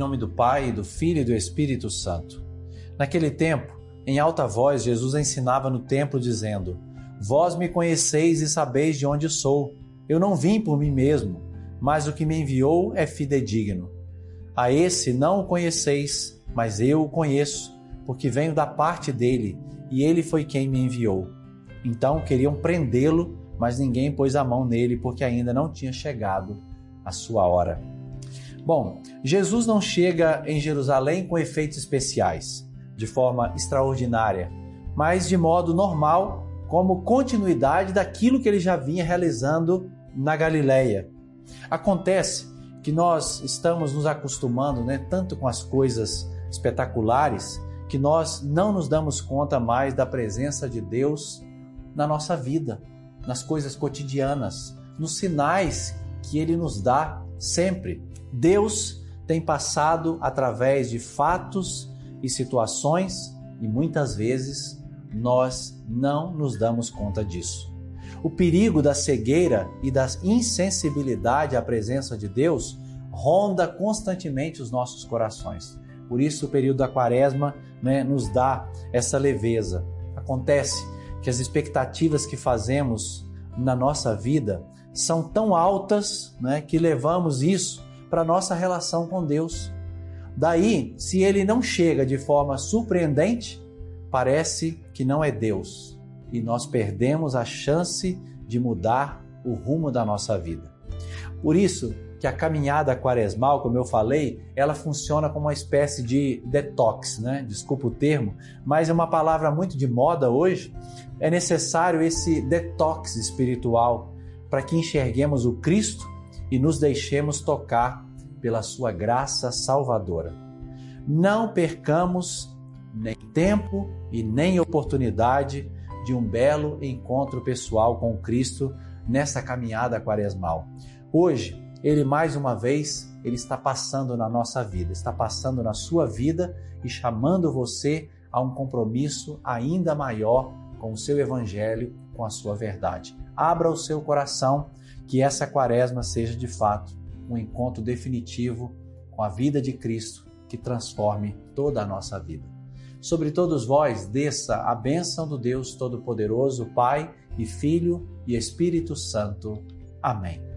nome do Pai, do Filho e do Espírito Santo. Naquele tempo, em alta voz, Jesus ensinava no templo, dizendo: Vós me conheceis e sabeis de onde sou. Eu não vim por mim mesmo, mas o que me enviou é fidedigno. A esse não o conheceis, mas eu o conheço, porque venho da parte dele, e ele foi quem me enviou. Então queriam prendê-lo, mas ninguém pôs a mão nele, porque ainda não tinha chegado a sua hora. Bom, Jesus não chega em Jerusalém com efeitos especiais, de forma extraordinária, mas de modo normal, como continuidade daquilo que ele já vinha realizando na Galileia. Acontece que nós estamos nos acostumando, tanto com as coisas espetaculares, que nós não nos damos conta mais da presença de Deus na nossa vida, nas coisas cotidianas, nos sinais que Ele nos dá sempre. Deus tem passado através de fatos e situações e muitas vezes nós não nos damos conta disso. O perigo da cegueira e da insensibilidade à presença de Deus ronda constantemente os nossos corações. Por isso o período da Quaresma nos dá essa leveza. Acontece que as expectativas que fazemos na nossa vida são tão altas que levamos isso para a nossa relação com Deus. Daí, se Ele não chega de forma surpreendente, parece que não é Deus e nós perdemos a chance de mudar o rumo da nossa vida. Por isso que a caminhada quaresmal, como eu falei, ela funciona como uma espécie de detox, Desculpa o termo, mas é uma palavra muito de moda hoje. É necessário esse detox espiritual para que enxerguemos o Cristo e nos deixemos tocar pela sua graça salvadora. Não percamos nem tempo e nem oportunidade de um belo encontro pessoal com Cristo nessa caminhada quaresmal. Hoje, Ele mais uma vez, Ele está passando na nossa vida, está passando na sua vida e chamando você a um compromisso ainda maior com o seu Evangelho, com a sua verdade. Abra o seu coração, que essa Quaresma seja de fato um encontro definitivo com a vida de Cristo que transforme toda a nossa vida. Sobre todos vós desça a bênção do Deus Todo-Poderoso, Pai e Filho e Espírito Santo. Amém.